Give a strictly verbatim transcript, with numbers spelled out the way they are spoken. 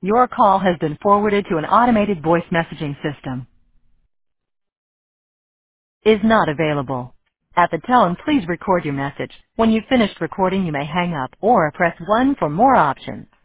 Your call has been forwarded to an automated voice messaging system. Is not available. At the tone, please record your message. When you've finished recording, you may hang up or press one for more options.